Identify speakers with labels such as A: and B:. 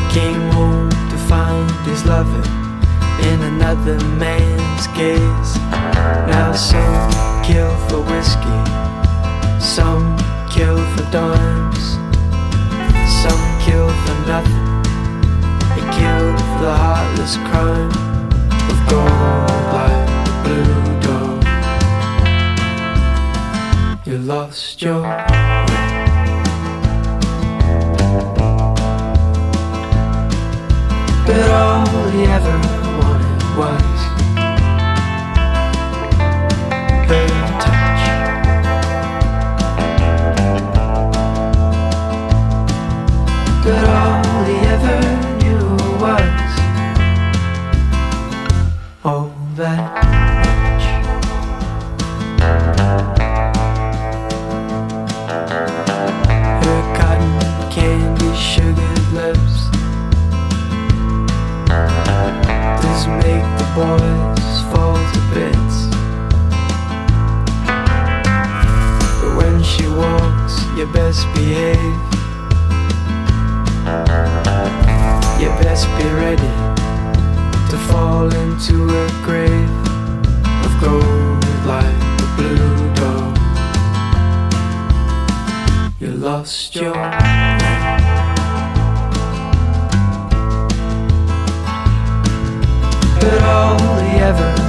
A: Came home to find his lover in another man's gaze. Now some kill for whiskey, some kill for dimes, some kill for nothing. They killed for the heartless crime of gold like the blue dog. You lost your way. But all he ever wanted was her touch. But all he ever knew was all that much. Her cotton candy sugared lips does make the boys fall to bits. But when she walks, you best behave. You best be ready to fall into a grave of gold like the blue dog. You lost your way. But all he ever